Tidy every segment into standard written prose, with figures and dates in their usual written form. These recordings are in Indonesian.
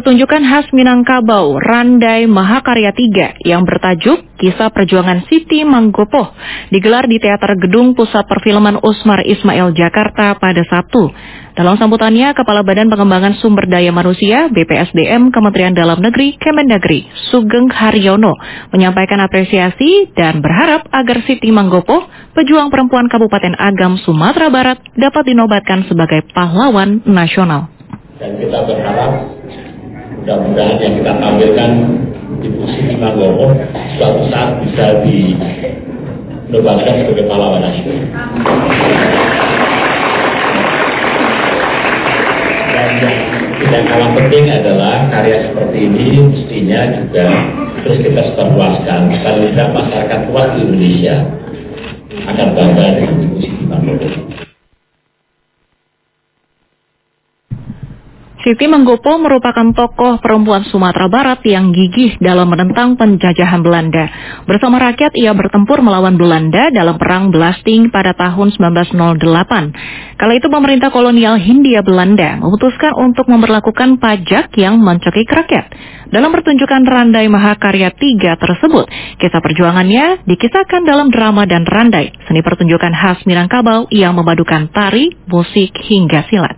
pertunjukan khas Minangkabau Randai Mahakarya 3 yang bertajuk Kisah Perjuangan Siti Manggopo digelar di Teater Gedung Pusat Perfilman Usmar Ismail Jakarta pada Sabtu. Dalam sambutannya, Kepala Badan Pengembangan Sumber Daya Manusia BPSDM Kementerian Dalam Negeri Kemendagri Sugeng Haryono menyampaikan apresiasi dan berharap agar Siti Manggopo, pejuang perempuan Kabupaten Agam, Sumatera Barat, dapat dinobatkan sebagai pahlawan nasional. Dan kita berharap mudah-mudahan yang kita tampilkan Ibu Siti Manggopo suatu saat bisa dinobatkan sebagai pahlawan nasional. Dan yang tidak kalah penting adalah karya seperti ini mestinya juga terus kita sebarluaskan paling tidak masyarakat luas di Indonesia akan bangga dengan Ibu Siti Manggopo. Siti Manggopo merupakan tokoh perempuan Sumatera Barat yang gigih dalam menentang penjajahan Belanda. Bersama rakyat, ia bertempur melawan Belanda dalam Perang Blasting pada tahun 1908. Kala itu pemerintah kolonial Hindia Belanda memutuskan untuk memberlakukan pajak yang mencekik rakyat. Dalam pertunjukan Randai Mahakarya 3 tersebut, kisah perjuangannya dikisahkan dalam drama dan randai, seni pertunjukan khas Minangkabau yang memadukan tari, musik, hingga silat.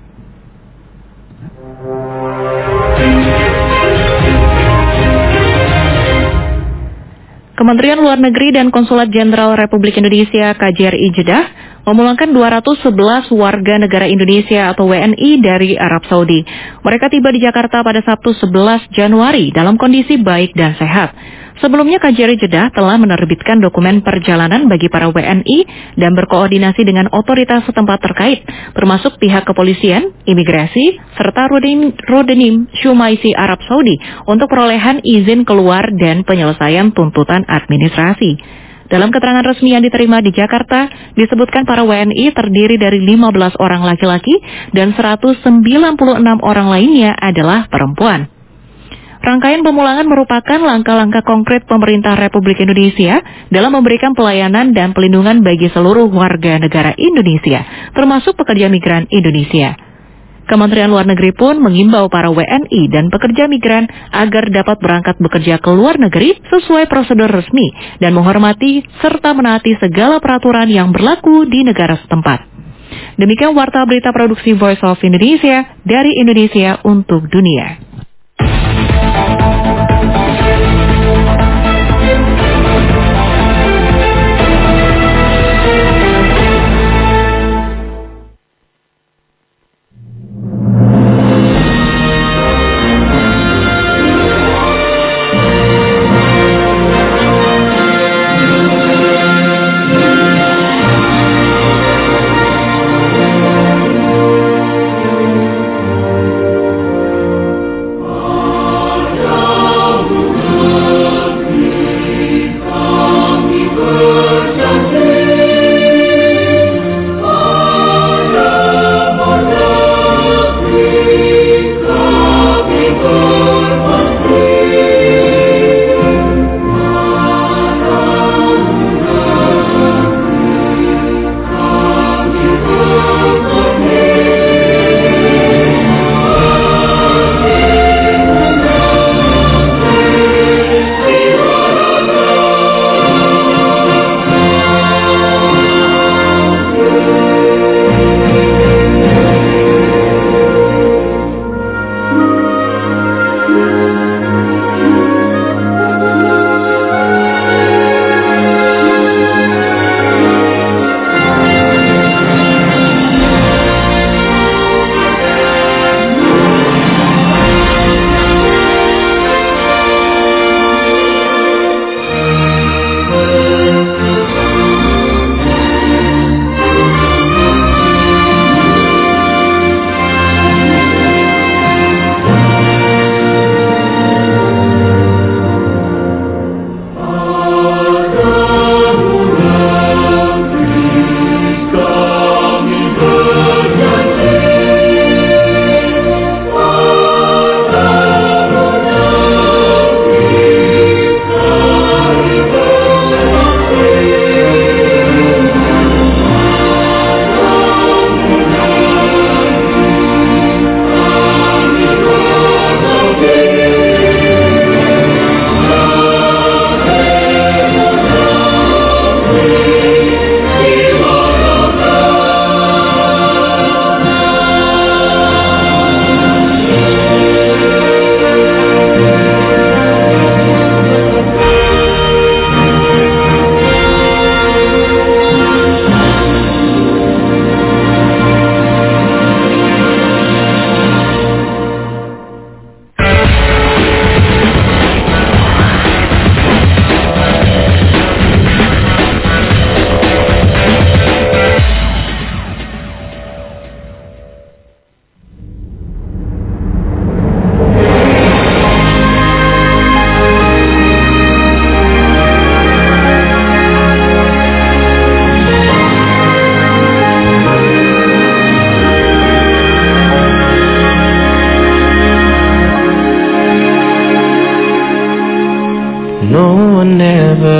Kementerian Luar Negeri dan Konsulat Jenderal Republik Indonesia KJRI Jeddah memulangkan 211 warga negara Indonesia atau WNI dari Arab Saudi. Mereka tiba di Jakarta pada Sabtu 11 Januari dalam kondisi baik dan sehat. Sebelumnya KJRI Jeddah telah menerbitkan dokumen perjalanan bagi para WNI dan berkoordinasi dengan otoritas setempat terkait, termasuk pihak kepolisian, imigrasi, serta Rodenim Shumaisi Arab Saudi untuk perolehan izin keluar dan penyelesaian tuntutan administrasi. Dalam keterangan resmi yang diterima di Jakarta, disebutkan para WNI terdiri dari 15 orang laki-laki dan 196 orang lainnya adalah perempuan. Rangkaian pemulangan merupakan langkah-langkah konkret pemerintah Republik Indonesia dalam memberikan pelayanan dan pelindungan bagi seluruh warga negara Indonesia, termasuk pekerja migran Indonesia. Kementerian Luar Negeri pun mengimbau para WNI dan pekerja migran agar dapat berangkat bekerja ke luar negeri sesuai prosedur resmi dan menghormati serta menaati segala peraturan yang berlaku di negara setempat. Demikian Warta Berita Produksi Voice of Indonesia dari Indonesia untuk Dunia.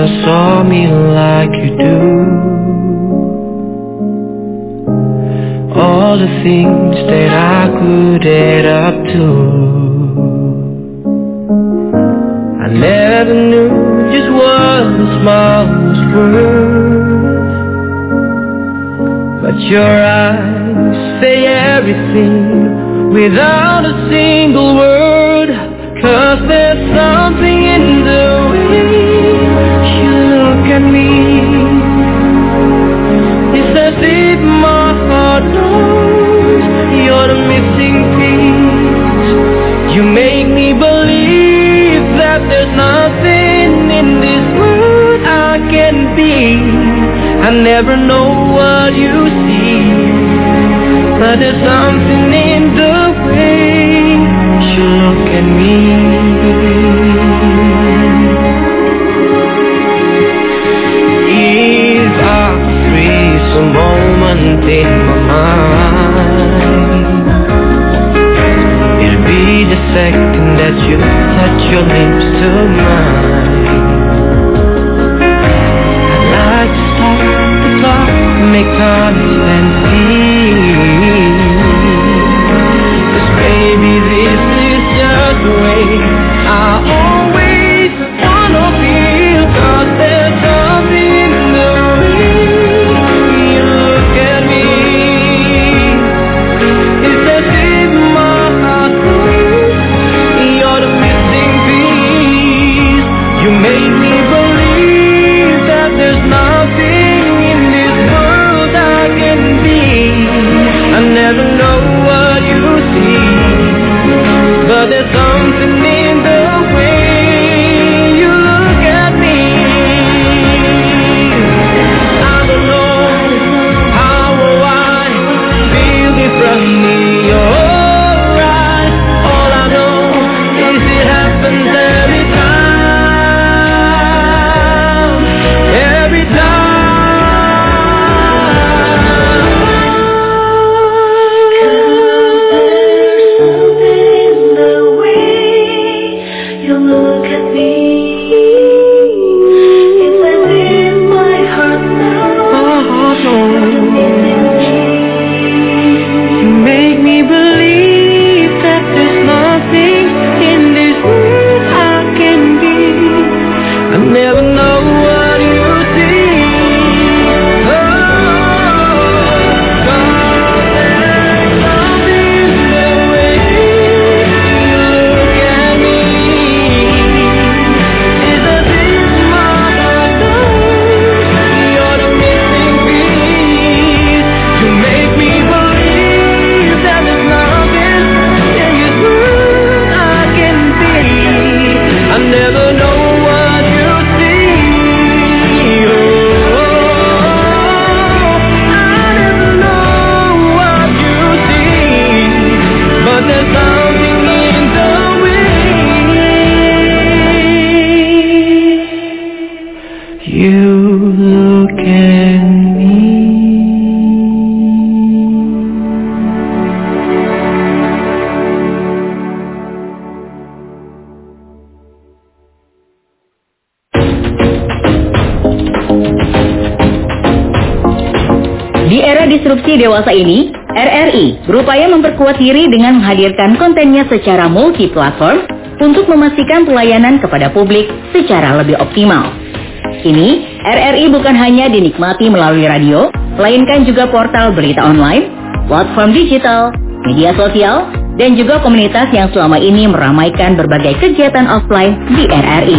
saw me like you do. All the things that I could add up to, I never knew just what the smile was worth. But your eyes say everything without a single word. 'Cause there's something in the way you look at me. It's as if my heart knows you're the missing piece. You make me believe that there's nothing in this world I can be. I never know what you see, but there's something in the way you look at me. If I freeze a moment in my mind, it'll be the second that you touch your lips to mine. I'd like to stop the clock, make time stand still. 'Cause baby, this is just the way I always wanna feel. 'Cause there's something in the way you look at me. It's as if my heart knows you're the missing piece. You make me believe that there's nothing in this world I can be. I never know what you see, but there's something in the way you look at me. I don't know how or why feel differently in your eyes. All I know is it happens every time, every time. You look at me. It's as if my heart knows You make me believe that there's nothing in this world I can be. I never know what you see. Oh, 'cause there's something in the way you look at me. It's as if my heart knows you're the missing piece. You make me believe that there's nothing in this world I can be. I never know what you see. Oh, I never know what you see, but there's something in the way you look at me. Di era disrupsi dewasa ini, RRI berupaya memperkuat diri dengan menghadirkan kontennya secara multi-platform untuk memastikan pelayanan kepada publik secara lebih optimal. Kini, RRI bukan hanya dinikmati melalui radio, melainkan juga portal berita online, platform digital, media sosial, dan juga komunitas yang selama ini meramaikan berbagai kegiatan offline di RRI.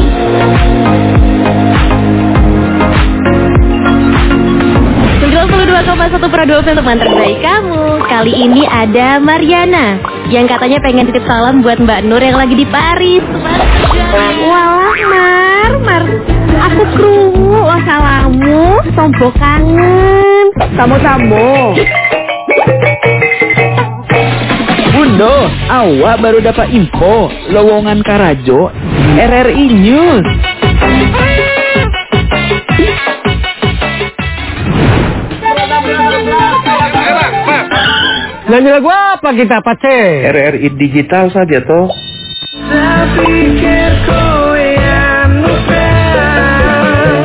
92,1 Pro 2 teman terbaik kamu. Kali ini ada Mariana yang katanya pengen titip salam buat Mbak Nur yang lagi di Paris. Walah Mar, aku krungu salamu, tombo kangen. Tamu-tamu. Bundo, awak baru dapat info lowongan Karajo RRI News. Nyanyi lagu apa kita, Pace? RRI digital saja toh. Saya pikir kau yang fair.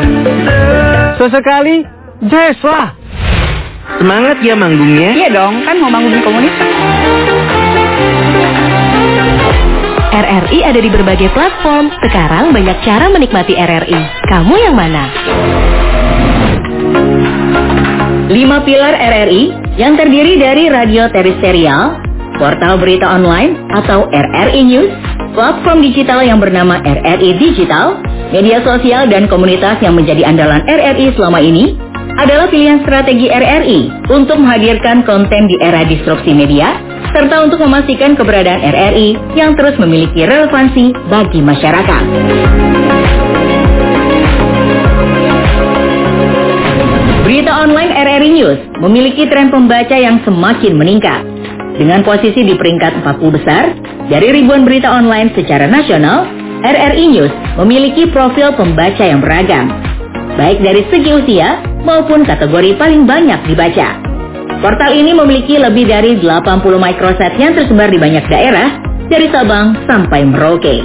Sesekali, jazz lah. Semangat ya manggungnya. Iya dong, kan mau manggung komunitas. RRI ada di berbagai platform. Sekarang banyak cara menikmati RRI. Kamu yang mana? 5 pilar RRI yang terdiri dari radio terestrial, portal berita online atau RRI News, platform digital yang bernama RRI Digital, media sosial dan komunitas yang menjadi andalan RRI selama ini adalah pilihan strategi RRI untuk menghadirkan konten di era disrupsi media, serta untuk memastikan keberadaan RRI yang terus memiliki relevansi bagi masyarakat. Berita online RRI News memiliki tren pembaca yang semakin meningkat. Dengan posisi di peringkat 40 besar, dari ribuan berita online secara nasional, RRI News memiliki profil pembaca yang beragam, baik dari segi usia maupun kategori paling banyak dibaca. Portal ini memiliki lebih dari 80 microsite yang tersebar di banyak daerah, dari Sabang sampai Merauke.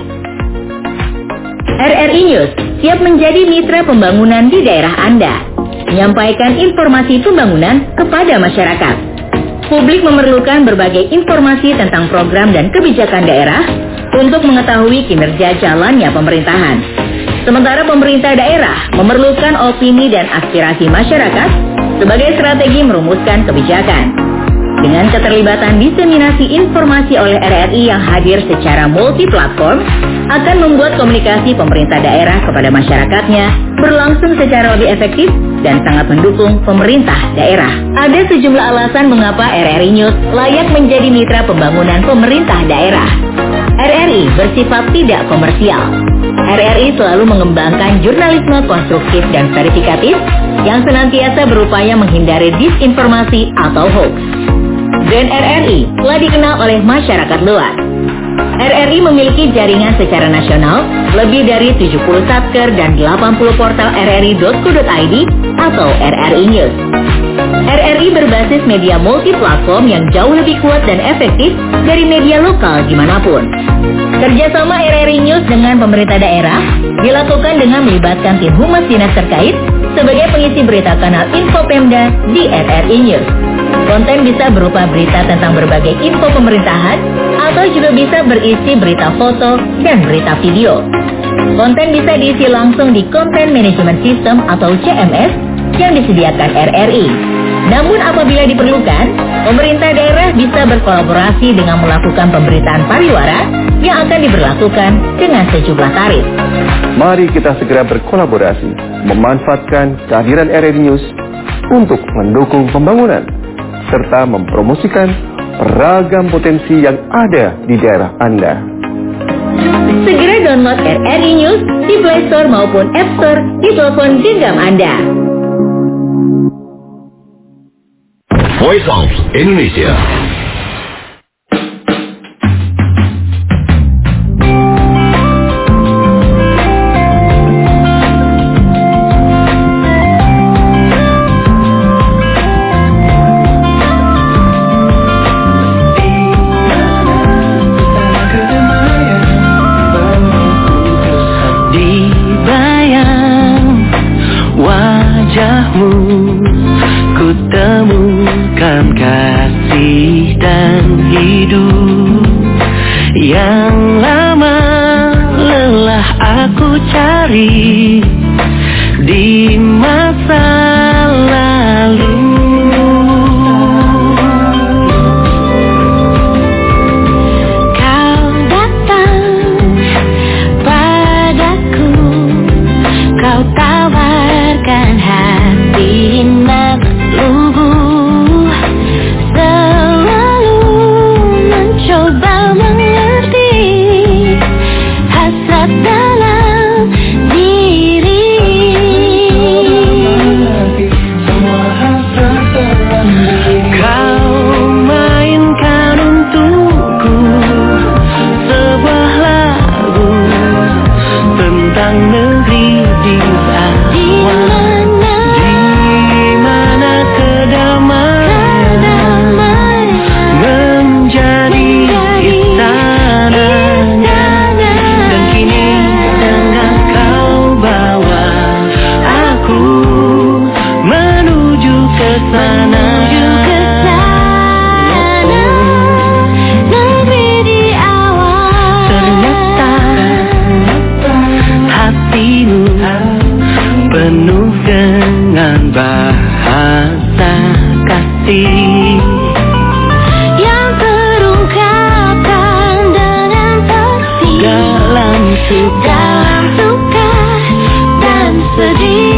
RRI News siap menjadi mitra pembangunan di daerah Anda, menyampaikan informasi pembangunan kepada masyarakat. Publik memerlukan berbagai informasi tentang program dan kebijakan daerah untuk mengetahui kinerja jalannya pemerintahan. Sementara pemerintah daerah memerlukan opini dan aspirasi masyarakat sebagai strategi merumuskan kebijakan. Dengan keterlibatan diseminasi informasi oleh RRI yang hadir secara multi-platform, akan membuat komunikasi pemerintah daerah kepada masyarakatnya berlangsung secara lebih efektif dan sangat mendukung pemerintah daerah. Ada sejumlah alasan mengapa RRI News layak menjadi mitra pembangunan pemerintah daerah. RRI bersifat tidak komersial. RRI selalu mengembangkan jurnalisme konstruktif dan verifikatif yang senantiasa berupaya menghindari disinformasi atau hoax. Brand RRI telah dikenal oleh masyarakat luas. RRI memiliki jaringan secara nasional lebih dari 70 satker dan 80 portal rri.co.id atau RRI News. RRI berbasis media multi-platform yang jauh lebih kuat dan efektif dari media lokal dimanapun. Kerjasama RRI News dengan pemerintah daerah dilakukan dengan melibatkan tim humas dinas terkait sebagai pengisi berita kanal Info Pemda di RRI News. Konten bisa berupa berita tentang berbagai info pemerintahan atau juga bisa berisi berita foto dan berita video. Konten bisa diisi langsung di Content Management System atau CMS yang disediakan RRI. Namun apabila diperlukan, pemerintah daerah bisa berkolaborasi dengan melakukan pemberitaan pariwara yang akan diberlakukan dengan sejumlah tarif. Mari kita segera berkolaborasi, memanfaatkan kehadiran RRI News untuk mendukung pembangunan, serta mempromosikan beragam potensi yang ada di daerah Anda. Segera download RRI News di Play Store maupun App Store di telepon genggam Anda. Voice of Indonesia. Kasih dan hidup yang lama lelah aku cari di masa lalu. Kau datang padaku, kau tawarkan hati lugu. Dalam diri hati yang terungkapkan dengan pasti dalam suka dan sedih.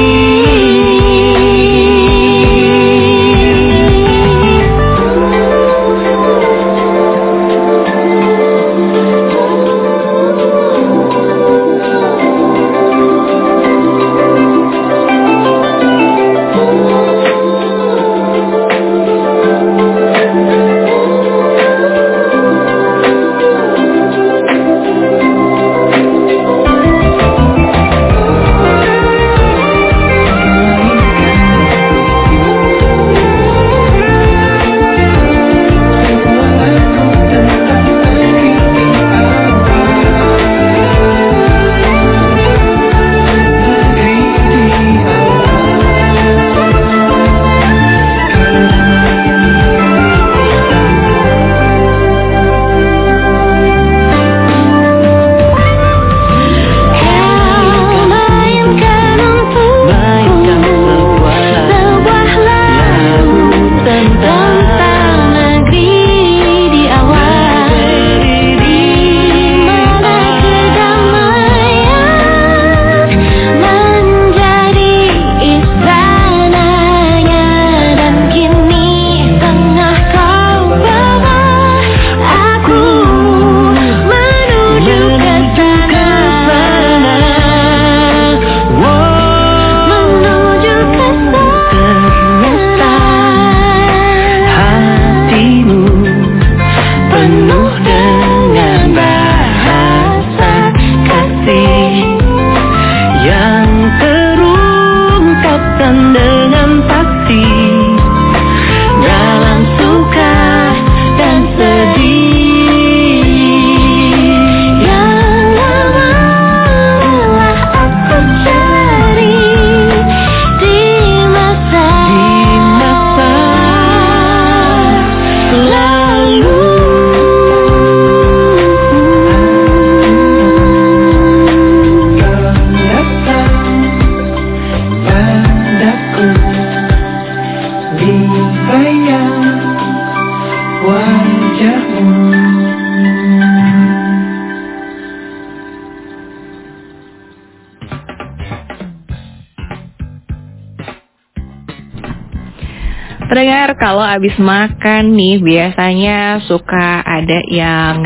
Pendengar, kalau habis makan nih biasanya suka ada yang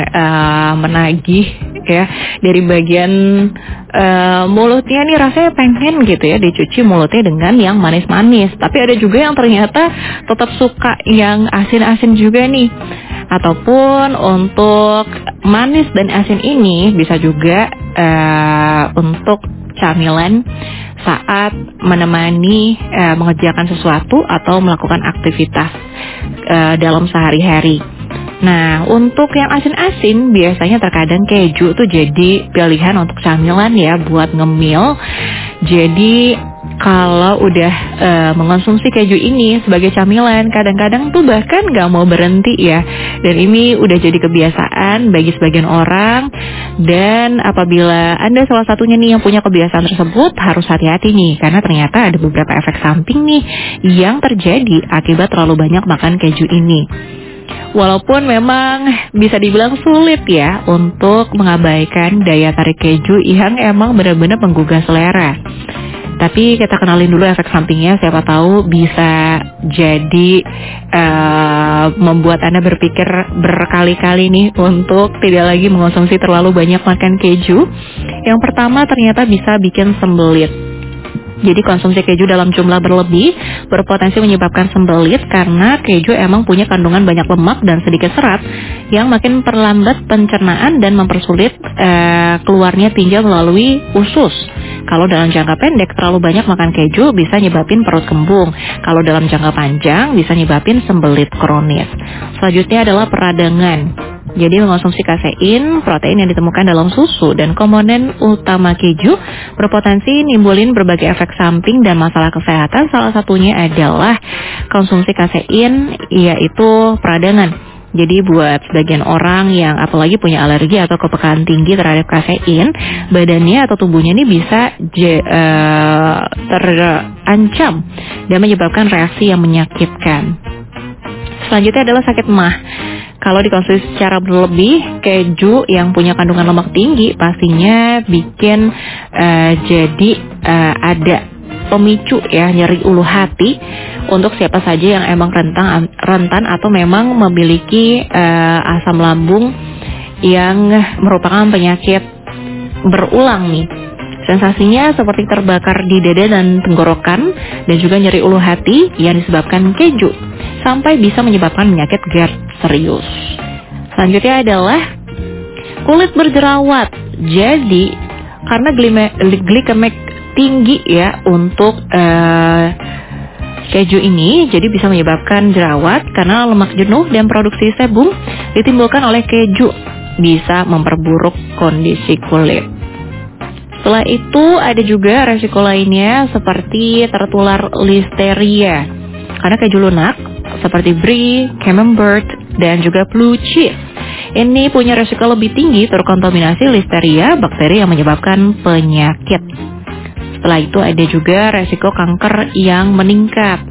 menagih ya dari bagian mulutnya nih, rasanya pengen gitu ya dicuci mulutnya dengan yang manis-manis. Tapi ada juga yang ternyata tetap suka yang asin-asin juga nih. Ataupun untuk manis dan asin ini bisa juga untuk camilan saat menemani mengerjakan sesuatu atau melakukan aktivitas dalam sehari-hari. Nah, untuk yang asin-asin biasanya terkadang keju tuh jadi pilihan untuk camilan ya buat ngemil. Jadi kalau udah mengonsumsi keju ini sebagai camilan, kadang-kadang tuh bahkan gak mau berhenti ya. Dan ini udah jadi kebiasaan bagi sebagian orang. Dan apabila Anda salah satunya nih yang punya kebiasaan tersebut, harus hati-hati nih. Karena ternyata ada beberapa efek samping nih yang terjadi akibat terlalu banyak makan keju ini. Walaupun memang bisa dibilang sulit ya untuk mengabaikan daya tarik keju yang emang benar-benar menggugah selera. Tapi kita kenalin dulu efek sampingnya, siapa tahu bisa jadi membuat Anda berpikir berkali-kali nih untuk tidak lagi mengonsumsi terlalu banyak makan keju. Yang pertama ternyata bisa bikin sembelit. Jadi konsumsi keju dalam jumlah berlebih berpotensi menyebabkan sembelit karena keju emang punya kandungan banyak lemak dan sedikit serat yang makin perlambat pencernaan dan mempersulit keluarnya tinja melalui usus. Kalau dalam jangka pendek terlalu banyak makan keju bisa nyebabin perut kembung. Kalau dalam jangka panjang bisa nyebabin sembelit kronis. Selanjutnya adalah peradangan. Jadi mengonsumsi kasein, protein yang ditemukan dalam susu dan komponen utama keju berpotensi nimbulin berbagai efek samping dan masalah kesehatan. Salah satunya adalah konsumsi kasein, yaitu peradangan. Jadi buat sebagian orang yang apalagi punya alergi atau kepekaan tinggi terhadap kasein, badannya atau tubuhnya ini bisa terancam dan menyebabkan reaksi yang menyakitkan. Selanjutnya adalah sakit mah. Kalau dikonsumsi secara berlebih, keju yang punya kandungan lemak tinggi pastinya bikin ada pemicu ya, nyeri ulu hati untuk siapa saja yang emang rentan atau memang memiliki asam lambung yang merupakan penyakit berulang nih. Sensasinya seperti terbakar di dada dan tenggorokan dan juga nyeri ulu hati yang disebabkan keju sampai bisa menyebabkan penyakit GERD serius. Selanjutnya adalah kulit berjerawat. Jadi karena glikemik tinggi ya untuk keju ini, jadi bisa menyebabkan jerawat karena lemak jenuh dan produksi sebum ditimbulkan oleh keju bisa memperburuk kondisi kulit. Setelah itu ada juga resiko lainnya seperti tertular listeria karena keju lunak seperti brie, camembert, dan juga blue cheese. Ini punya resiko lebih tinggi terkontaminasi listeria, bakteri yang menyebabkan penyakit. Setelah itu ada juga resiko kanker yang meningkat.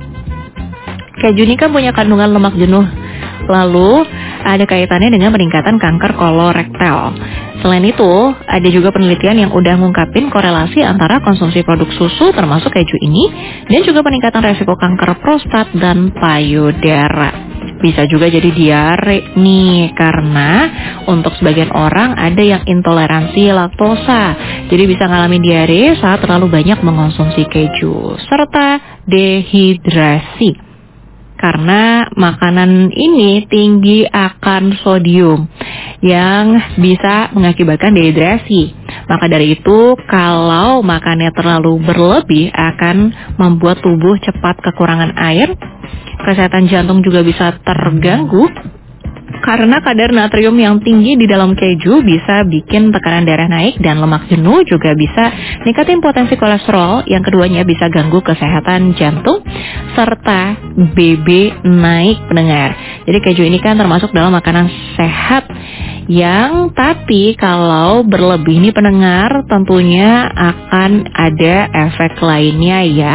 Keju ini kan punya kandungan lemak jenuh. Lalu ada kaitannya dengan peningkatan kanker kolorektal. Selain itu, ada juga penelitian yang udah ngungkapin korelasi antara konsumsi produk susu termasuk keju ini dan juga peningkatan resiko kanker prostat dan payudara. Bisa juga jadi diare nih, karena untuk sebagian orang ada yang intoleransi laktosa. Jadi bisa ngalamin diare saat terlalu banyak mengonsumsi keju. Serta dehidrasi. Karena makanan ini tinggi akan sodium yang bisa mengakibatkan dehidrasi. Maka dari itu, kalau makannya terlalu berlebih akan membuat tubuh cepat kekurangan air. Kesehatan jantung juga bisa terganggu karena kadar natrium yang tinggi di dalam keju bisa bikin tekanan darah naik dan lemak jenuh juga bisa ningkatin potensi kolesterol. Yang keduanya bisa ganggu kesehatan jantung serta BB naik pendengar. Jadi keju ini kan termasuk dalam makanan sehat yang tapi kalau berlebih nih pendengar tentunya akan ada efek lainnya ya.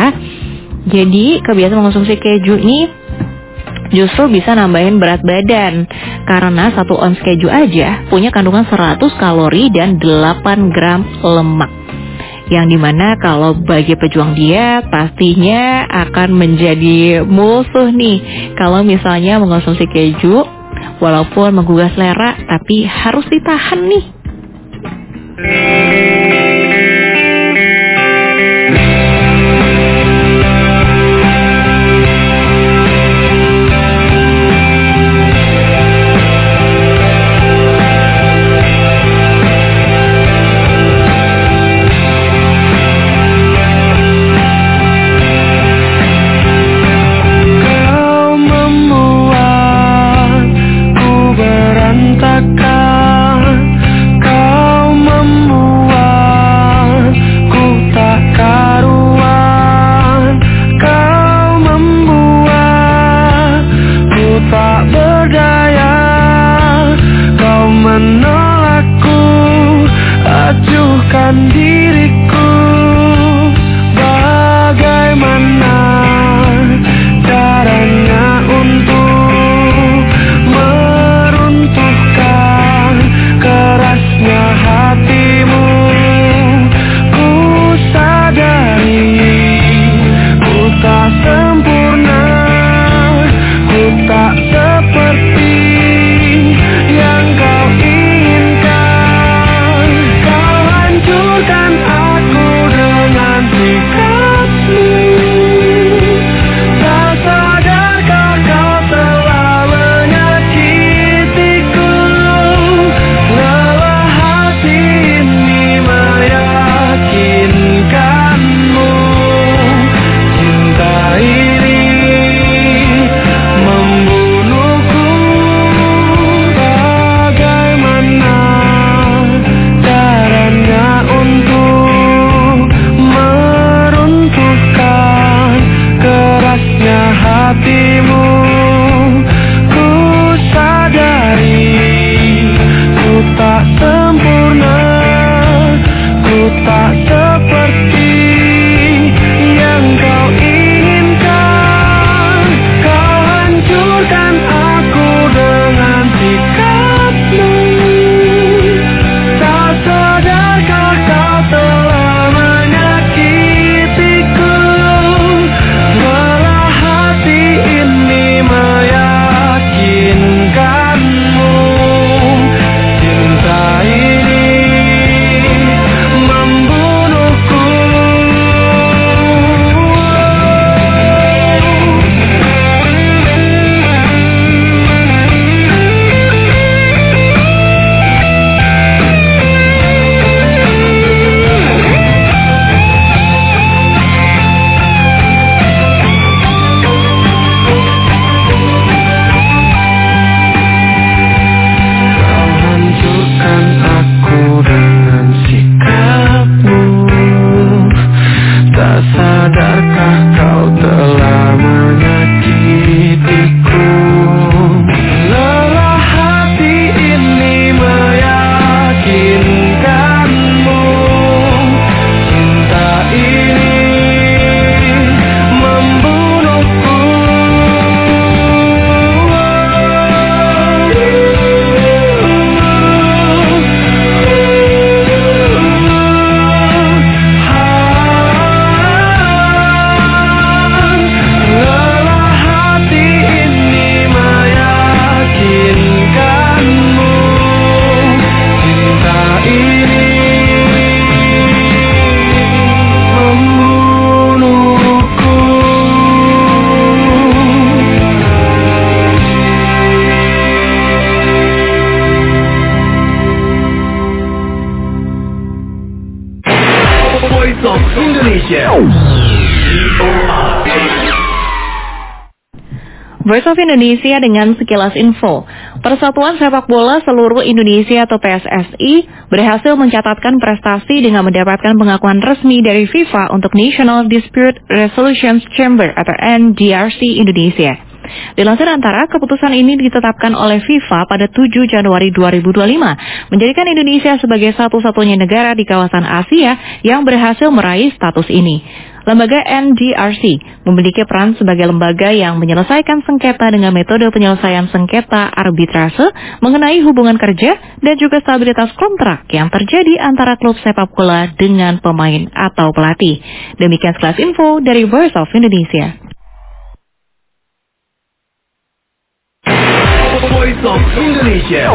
Jadi kebiasaan mengonsumsi keju ini justru bisa nambahin berat badan karena 1 ons keju aja punya kandungan 100 kalori dan 8 gram lemak. Yang dimana kalau bagi pejuang diet pastinya akan menjadi musuh nih kalau misalnya mengonsumsi keju walaupun menggugah selera tapi harus ditahan nih. Kau membuatku takkan Voice of Indonesia dengan sekilas info. Persatuan Sepak Bola Seluruh Indonesia atau PSSI berhasil mencatatkan prestasi dengan mendapatkan pengakuan resmi dari FIFA untuk National Dispute Resolution Chamber atau NDRC Indonesia. Dilansir Antara, keputusan ini ditetapkan oleh FIFA pada 7 Januari 2025, menjadikan Indonesia sebagai satu-satunya negara di kawasan Asia yang berhasil meraih status ini. Lembaga NDRC memiliki peran sebagai lembaga yang menyelesaikan sengketa dengan metode penyelesaian sengketa arbitrase mengenai hubungan kerja dan juga stabilitas kontrak yang terjadi antara klub sepak bola dengan pemain atau pelatih. Demikian sekilas info dari Voice of Indonesia. Voice of Indonesia.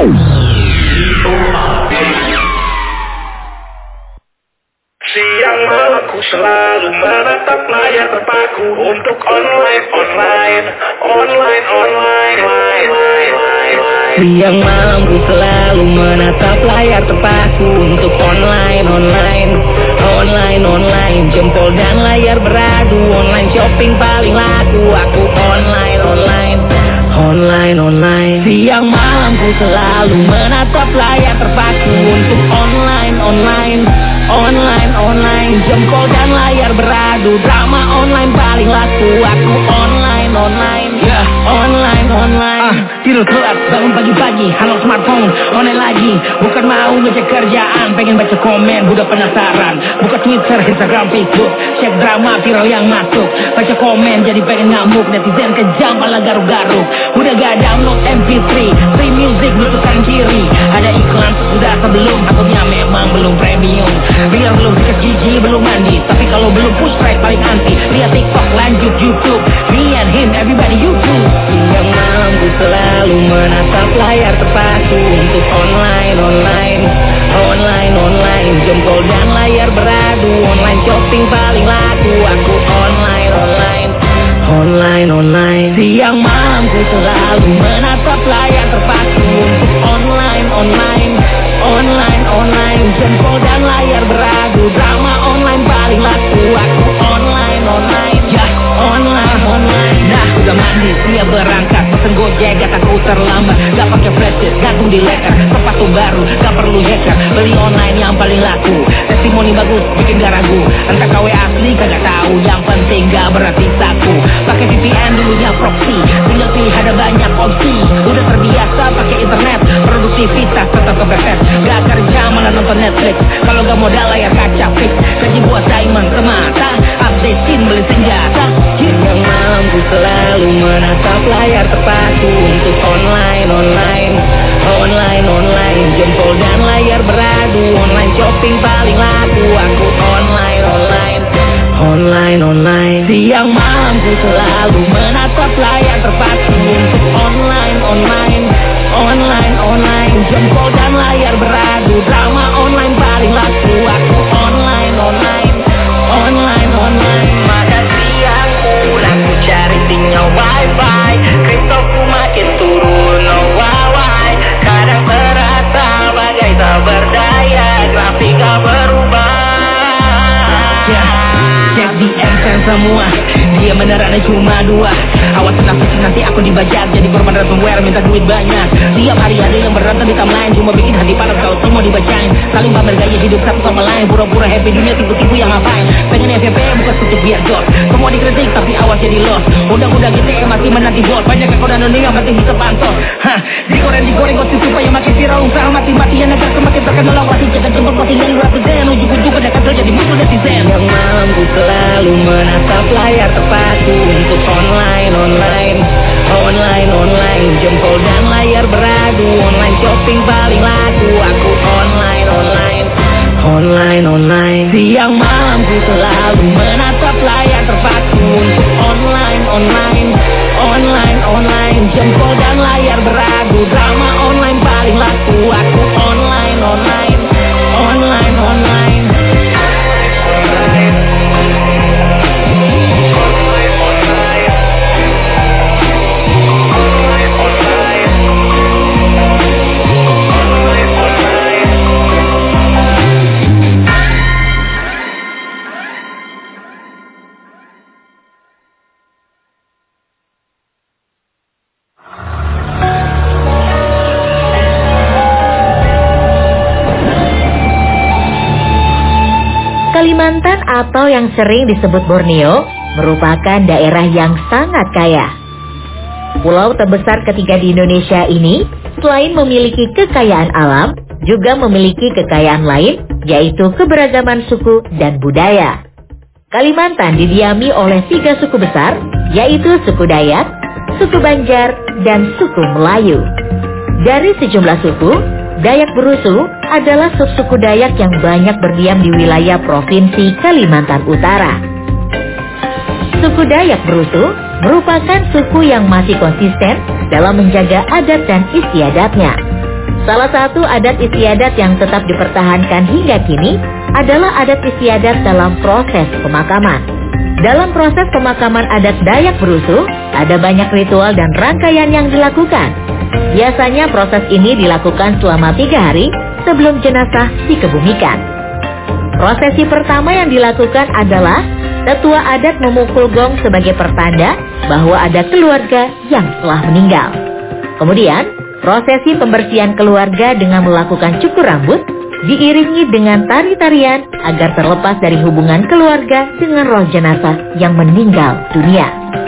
Siang malamku selalu menatap layar terpaku untuk online. Siang malamku selalu menatap layar terpaku untuk online. Jempol dan layar beradu, online shopping paling laku, aku online. Siang malamku selalu menatap layar terpaku untuk online. Jempol dan layar beradu, drama online paling laku, aku online. Tidur telat, bangun pagi-pagi, halo smartphone, online lagi. Bukan mau ngecek kerjaan, pengen baca komen, udah penasaran. Buka Twitter, Instagram, Facebook, cek drama viral yang masuk. Baca komen, jadi pengen ngamuk, netizen kejam malah garuk-garuk. Udah gak download MP3, free music, bluetooth kanan kiri. Ada iklan sudah sebelum, takutnya memang belum premium. Biar belum sikat gigi, belum mandi, tapi kalau belum push right paling anti. Lihat TikTok, lanjut YouTube, me and him, everybody YouTube. Siang malamku selalu menatap layar terpaku untuk online. Jempol dan layar beradu, online shopping paling laku, aku online. Siang malamku selalu menatap layar terpaku untuk online. Jempol dan layar beradu, drama online paling laku, aku online. Nah, udah mandi, siap berangkat, pesen Gojek, gak takut terlambat. Gak pakai flash, gantung di letter, sepatu baru, gak perlu hacker. Beli online yang paling laku, testimoni bagus, bikin gak ragu. Entah KW asli, kagak tahu, yang penting gak berarti saku. Pakai VPN dulunya proxy, tinggal pilih ada banyak opsi. Udah terbiasa pakai internet, produktivitas tetap kepepet. Gak kerja malah nonton Netflix, kalau gak modal layar kaca fix. Gaji buat diamond semata, updatein beli senjata. Siang malamku selalu menatap layar terpaku untuk online. Jempol dan layar beradu, online shopping paling laku, aku online. Siang malamku selalu menatap layar terpaku untuk online. Jempol dan layar beradu, drama online paling laku, aku online. Maka siangku aku cari sinyal wifi, kriptoku makin turun, why. Kadang terasa bagai tak berdaya, grafik gak berubah. Cek di MSN semua, dia benerannya cuma 2. Awas nafsu nanti aku dibajak, jadi korban ransomware minta duit banyak. Tiap hari ada yang berantem di timeline, cuma bikin hati panas kalau semua dibacain. Saling pamer gaya hidup satu sama lain, pura-pura happy dunia, tipu-tipu yang ngapain. Pengen FVP bukan tutup biar job, semua dikritik tapi awas jadi lost. Undang-undang GTE masih menanti bot, banyak kekodan dunia yang penting bisa pantau. Digoreng gosip supaya makin viral, usaha mati-matian agar semakin terkenal. Awasi jangan jempol postingan represent, ujung-ujung akan terjadi musuh netizen. Yang malamku selalu menatap layar terpaku untuk online. Jempol dan layar beradu, online shopping paling laku, aku online. Siang malamku selalu menatap layar terpaku untuk online. Jempol dan layar beradu, drama online paling laku, aku online. Kalimantan atau yang sering disebut Borneo merupakan daerah yang sangat kaya. Pulau terbesar ketiga di Indonesia ini selain memiliki kekayaan alam, juga memiliki kekayaan lain, yaitu keberagaman suku dan budaya. Kalimantan didiami oleh 3 suku besar, yaitu suku Dayak, suku Banjar, dan suku Melayu. Dari sejumlah suku, Dayak Berusu adalah subsuku Dayak yang banyak berdiam di wilayah Provinsi Kalimantan Utara. Suku Dayak Berusu merupakan suku yang masih konsisten dalam menjaga adat dan istiadatnya. Salah satu adat istiadat yang tetap dipertahankan hingga kini adalah adat istiadat dalam proses pemakaman. Dalam proses pemakaman adat Dayak Berusu, ada banyak ritual dan rangkaian yang dilakukan. Biasanya proses ini dilakukan selama 3 hari sebelum jenazah dikebumikan. Prosesi pertama yang dilakukan adalah tetua adat memukul gong sebagai pertanda bahwa ada keluarga yang telah meninggal. Kemudian, prosesi pembersihan keluarga dengan melakukan cukur rambut diiringi dengan tari-tarian agar terlepas dari hubungan keluarga dengan roh jenazah yang meninggal dunia.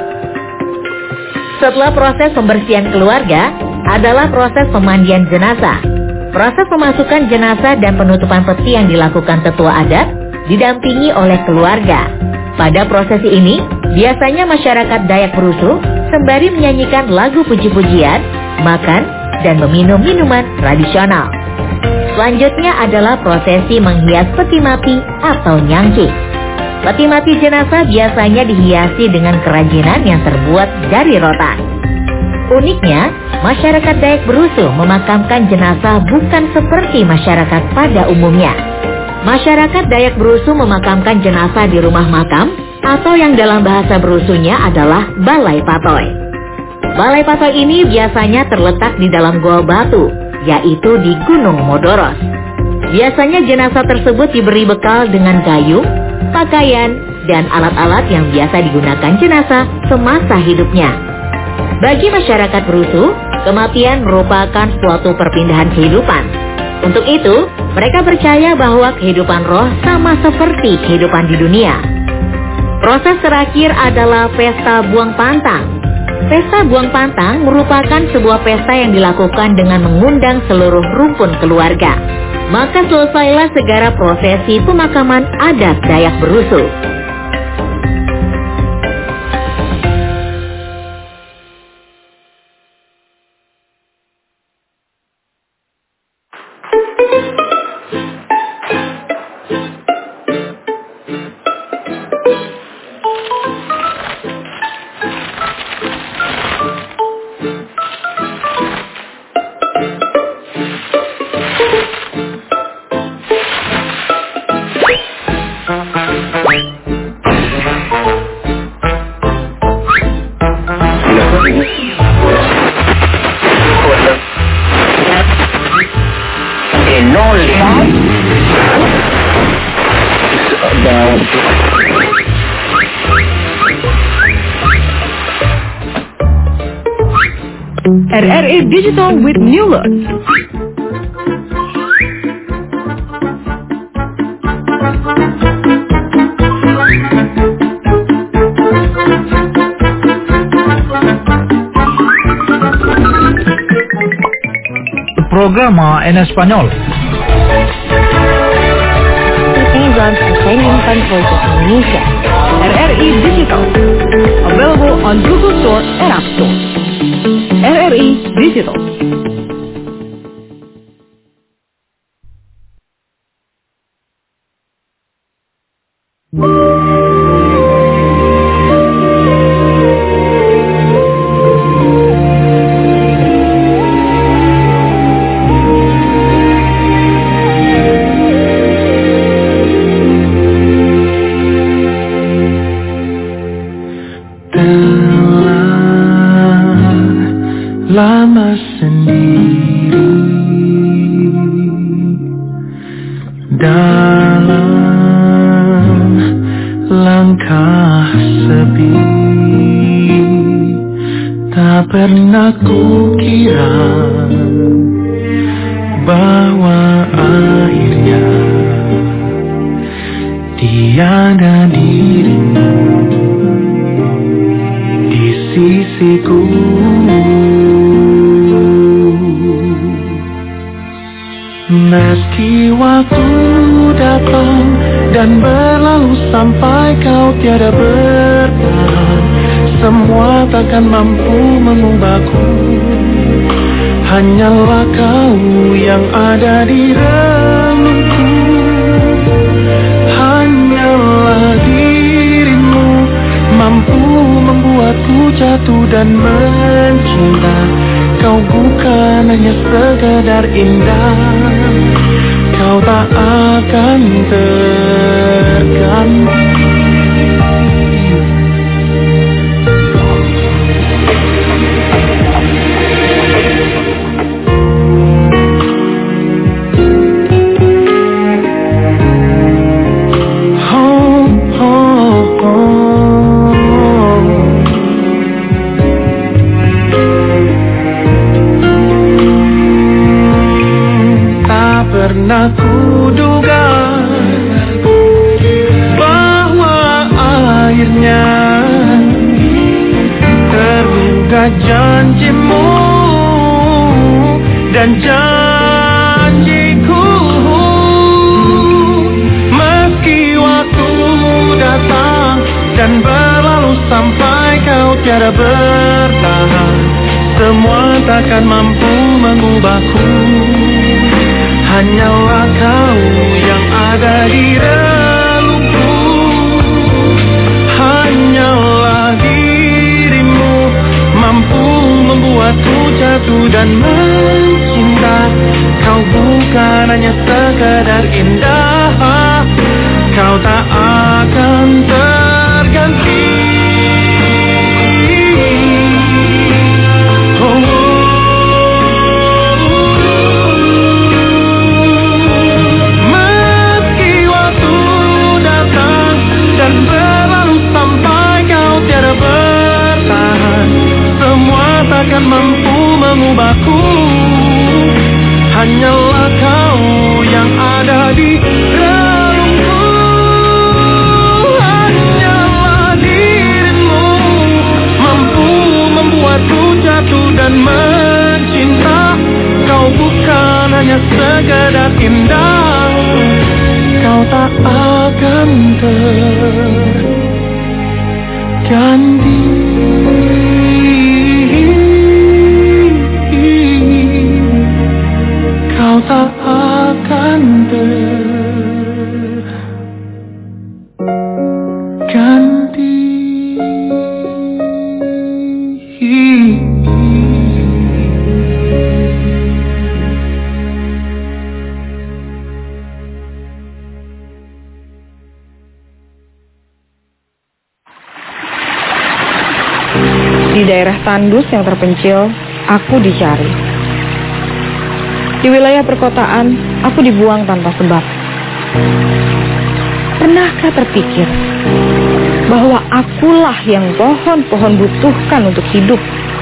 Setelah proses pembersihan keluarga adalah proses pemandian jenazah. Proses pemasukan jenazah dan penutupan peti yang dilakukan tetua adat didampingi oleh keluarga. Pada prosesi ini, biasanya masyarakat Dayak Berusu sembari menyanyikan lagu puji-pujian, makan, dan meminum minuman tradisional. Selanjutnya adalah prosesi menghias peti mati atau nyangki. Peti mati jenazah biasanya dihiasi dengan kerajinan yang terbuat dari rotan. Uniknya, masyarakat Dayak Berusu memakamkan jenazah bukan seperti masyarakat pada umumnya. Masyarakat Dayak Berusu memakamkan jenazah di rumah makam atau yang dalam bahasa Berusunya adalah Balai Patoy. Balai Patoy ini biasanya terletak di dalam goa batu, yaitu di Gunung Modoros. Biasanya jenazah tersebut diberi bekal dengan kayu, pakaian, dan alat-alat yang biasa digunakan jenazah semasa hidupnya. Bagi masyarakat Berusu, kematian merupakan suatu perpindahan kehidupan. Untuk itu, mereka percaya bahwa kehidupan roh sama seperti kehidupan di dunia. Proses terakhir adalah pesta buang pantang. Pesta buang pantang merupakan sebuah pesta yang dilakukan dengan mengundang seluruh rumpun keluarga. Maka selesailah segala prosesi pemakaman adat Dayak Berusu. RRI Digital with New Look. Programa en español. Nederlands Vereniging van Voices Indonesia. RRI Digital. Available on Google Store and App Store. RRI Digital. Lama sendiri dalam langkah sepi, tak pernah kukira bahwa akhirnya di tiada dirimu di sisiku. Meski waktu datang dan berlalu sampai kau tiada bertahan, semua takkan mampu mengubahku. Hanyalah kau yang ada di relungku. Hanyalah dirimu mampu membuatku jatuh dan mencinta. Kau bukan hanya sekedar indah, kau tak akan terganti. Pernah kuduga bahwa akhirnya terluka janjimu dan janjiku. Meski waktu datang dan berlalu sampai kau tiada bertahan, semua takkan mampu mengubahku. Hanyalah kau yang ada di relungku. Hanyalah dirimu mampu membuatku jatuh dan mencinta. Kau bukan hanya sekedar indah, kau tak akan terganti. Takkan mampu mengubahku. Hanyalah kau yang ada di relungku. Hanyalah dirimu mampu membuatku jatuh dan mencinta. Kau bukan hanya sekedar indah, kau tak akan terganti. Kau tak akan terganti. Di daerah tandus yang terpencil, aku dicari. Di wilayah perkotaan, aku dibuang tanpa sebab. Pernahkah terpikir bahwa akulah yang pohon-pohon butuhkan untuk hidup?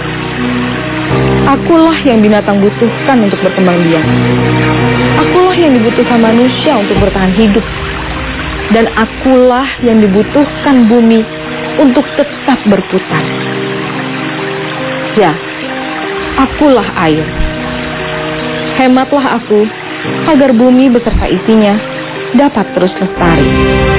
Akulah yang binatang butuhkan untuk berkembang biak. Akulah yang dibutuhkan manusia untuk bertahan hidup. Dan akulah yang dibutuhkan bumi untuk tetap berputar. Ya, akulah air. Hematlah aku agar bumi beserta isinya dapat terus lestari.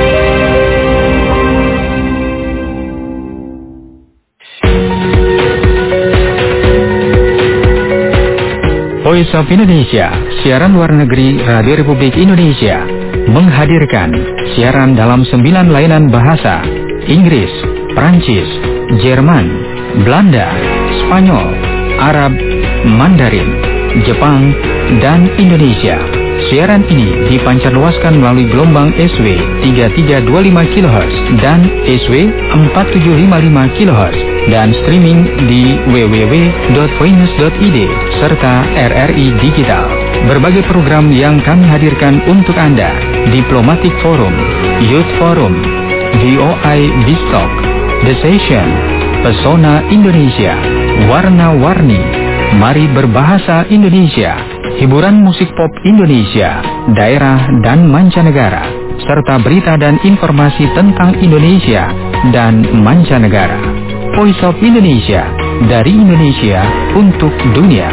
Voice of Indonesia, siaran luar negeri Radio Republik Indonesia, menghadirkan siaran dalam 9 layanan bahasa: Inggris, Prancis, Jerman, Belanda, Spanyol, Arab, Mandarin, Jepang, dan Indonesia. Siaran ini dipancarluaskan melalui gelombang SW 3325 kHz dan SW 4755 kHz dan streaming di www.voinews.id serta RRI Digital. Berbagai program yang kami hadirkan untuk Anda: Diplomatic Forum, Youth Forum, VOI Bistalk, The Session, Pesona Indonesia, Warna-Warni, Mari Berbahasa Indonesia, hiburan musik pop Indonesia, daerah dan mancanegara, serta berita dan informasi tentang Indonesia dan mancanegara. Voice of Indonesia, dari Indonesia untuk dunia.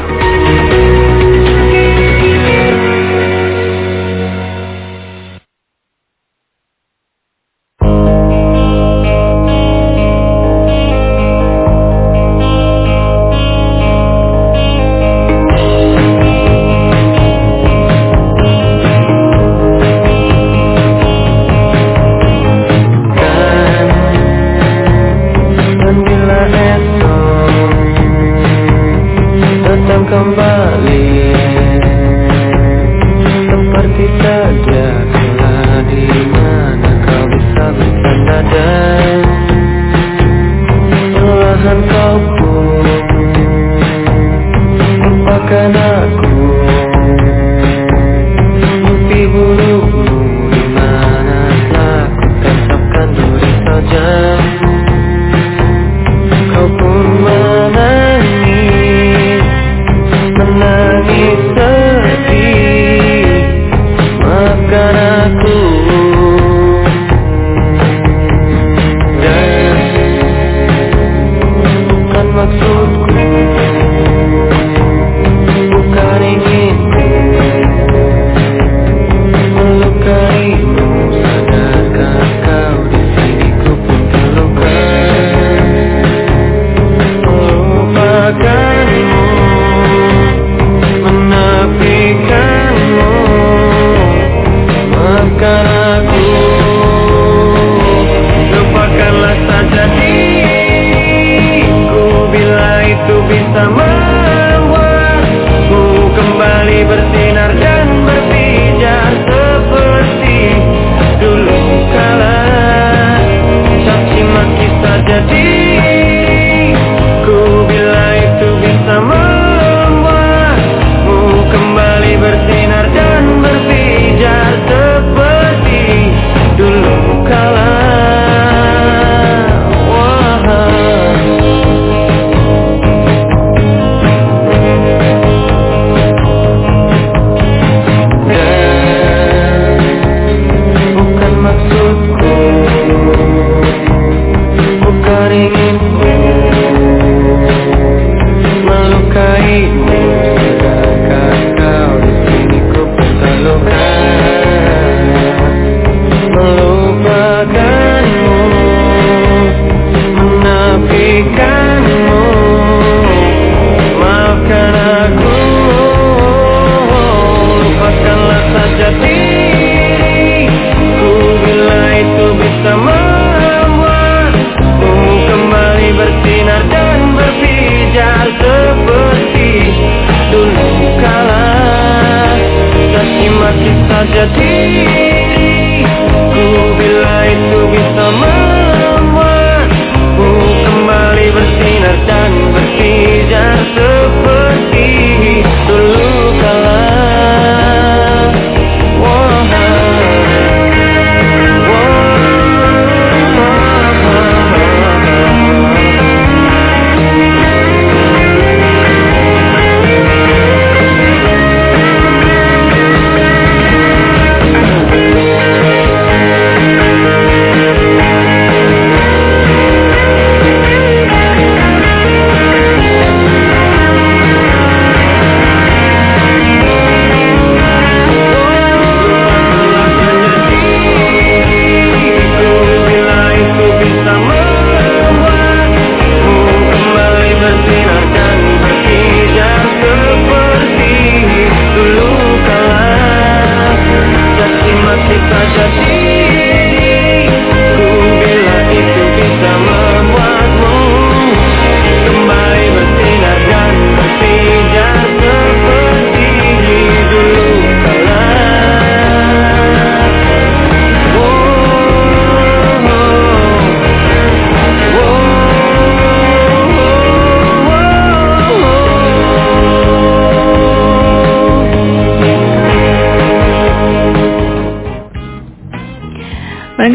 Bersinar dan berpijar seperti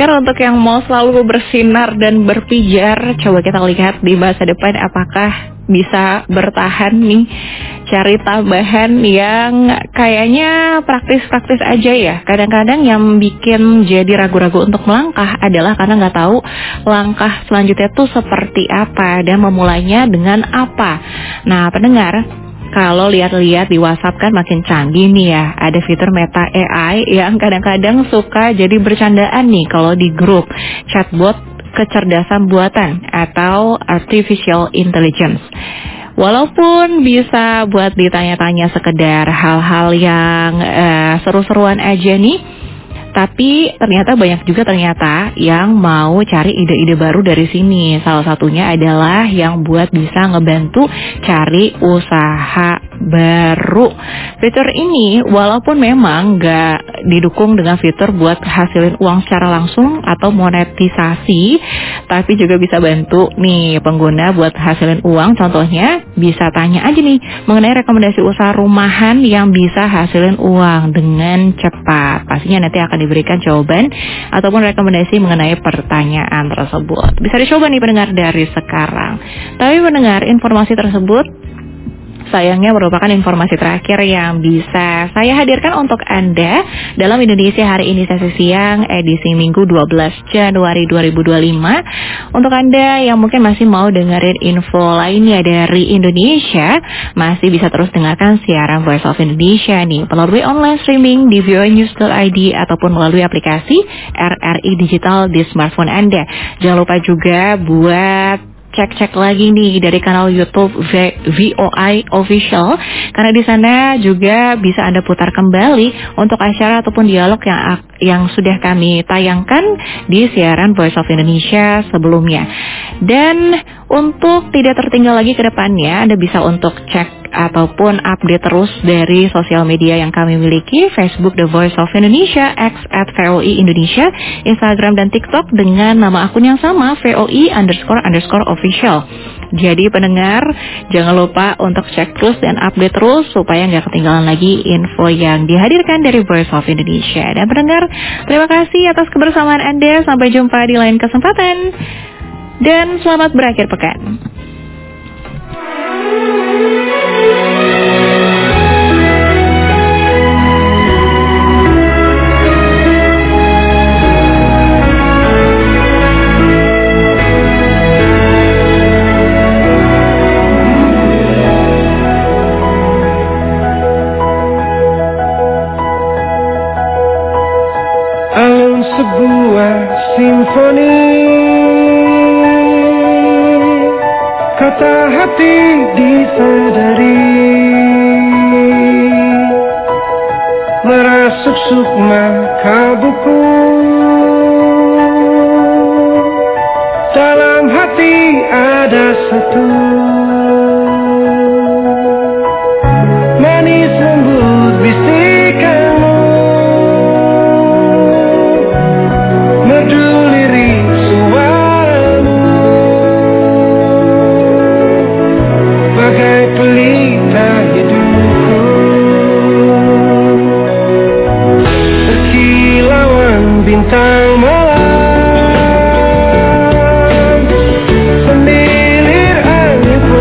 pendengar, untuk yang mau selalu bersinar dan berpijar, coba kita lihat di masa depan apakah bisa bertahan nih, cari tambahan yang kayaknya praktis-praktis aja ya. Kadang-kadang yang bikin jadi ragu-ragu untuk melangkah adalah karena nggak tahu langkah selanjutnya tuh seperti apa dan memulainya dengan apa. Nah pendengar, kalau lihat-lihat di WhatsApp kan makin canggih nih ya. Ada fitur Meta AI yang kadang-kadang suka jadi bercandaan nih kalau di grup chatbot kecerdasan buatan atau artificial intelligence. Walaupun bisa buat ditanya-tanya sekedar hal-hal yang seru-seruan aja nih, tapi ternyata banyak juga yang mau cari ide-ide baru dari sini. Salah satunya adalah yang buat bisa ngebantu cari usaha baru. Fitur ini walaupun memang nggak didukung dengan fitur buat hasilin uang secara langsung atau monetisasi, tapi juga bisa bantu nih pengguna buat hasilin uang. Contohnya bisa tanya aja nih mengenai rekomendasi usaha rumahan yang bisa hasilin uang dengan cepat. Pastinya nanti akan diberikan jawaban ataupun rekomendasi mengenai pertanyaan tersebut. Bisa dicoba nih pendengar dari sekarang. Tapi pendengar, informasi tersebut sayangnya merupakan informasi terakhir yang bisa saya hadirkan untuk Anda dalam Indonesia Hari Ini Sesi Siang edisi Minggu 12 Januari 2025. Untuk Anda yang mungkin masih mau dengerin info lainnya dari Indonesia, masih bisa terus dengarkan siaran Voice of Indonesia nih melalui online streaming di voanews.id ataupun melalui aplikasi RRI Digital di smartphone Anda. Jangan lupa juga buat cek lagi nih dari kanal YouTube VOI Official, karena di sana juga bisa Anda putar kembali untuk acara ataupun dialog yang sudah kami tayangkan di siaran Voice of Indonesia sebelumnya. Dan untuk tidak tertinggal lagi ke depannya, Anda bisa untuk cek ataupun update terus dari sosial media yang kami miliki, Facebook The Voice of Indonesia, X @VOI Indonesia, Instagram dan TikTok dengan nama akun yang sama, VOI__official. Jadi pendengar, jangan lupa untuk cek terus dan update terus supaya nggak ketinggalan lagi info yang dihadirkan dari Voice of Indonesia. Dan pendengar, terima kasih atas kebersamaan Anda. Sampai jumpa di lain kesempatan. Dan selamat berakhir pekan. Alam sebuah simfoni, kata hati disadari, merasuk sukma kalbuku, dalam hati ada satu, manis lembut bisikanmu, merdu lirik suaramu, bagai pelita hidupku, berkilauan bintang malam, semilir angin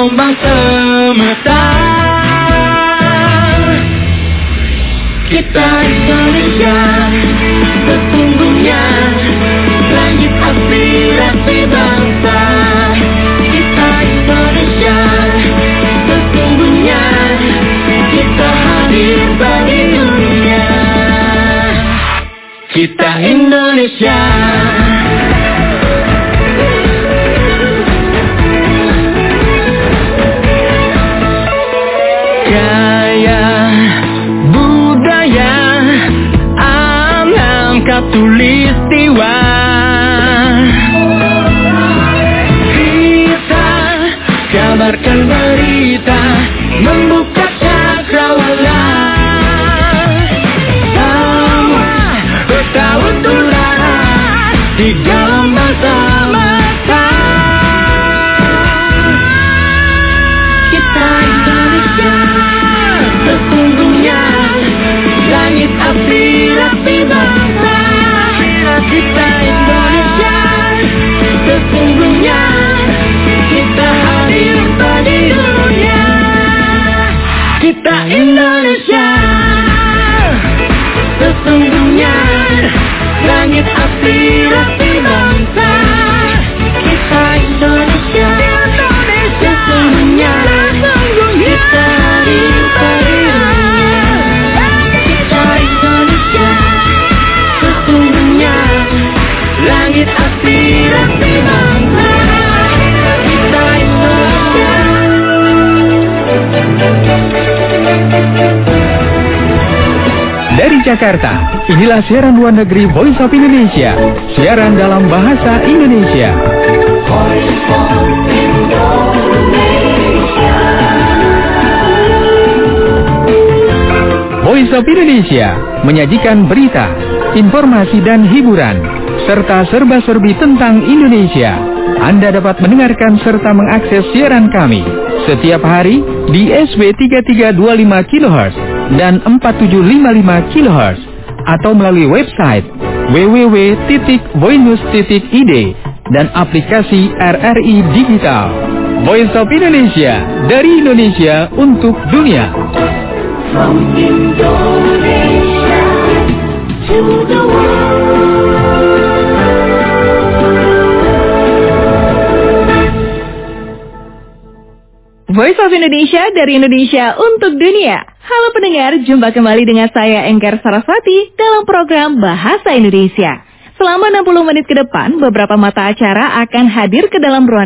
gelombang semesta. Kita Indonesia, sesungguhnya langit aspirasi bangsa. Kita Indonesia, sesungguhnya kita hadir bagi dunia. Kita Indonesia. Gaya budaya alam katulistiwa. Kita kabarkan berita, membuka cakrawala. Semua bertaut-tautan di dalam semesta. Kita Indonesia, sesungguhnya langit aspirasi bangsa. Kita Indonesia, sesungguhnya kita hadir bagi dunia. Kita Indonesia, sesungguhnya langit aspirasi bangsa. Kita Indonesia, sesungguhnya kita hadir bagi dunia. Kita Indonesia, sesungguhnya langit aspirasi bangsa. Kita Indonesia. Dari Jakarta, inilah siaran luar negeri Voice of Indonesia, siaran dalam bahasa Indonesia. Voice of Indonesia menyajikan berita, informasi dan hiburan, serta serba-serbi tentang Indonesia. Anda dapat mendengarkan serta mengakses siaran kami setiap hari di SW 3325 kHz dan 4755 kHz atau melalui website www.voinenews.id dan aplikasi RRI Digital. Voice of Indonesia, dari Indonesia untuk dunia. From Indonesia to the Voice of Indonesia, dari Indonesia untuk dunia. Halo pendengar, jumpa kembali dengan saya Enggar Saraswati dalam program Bahasa Indonesia. Selama 60 menit ke depan, beberapa mata acara akan hadir ke dalam ruangan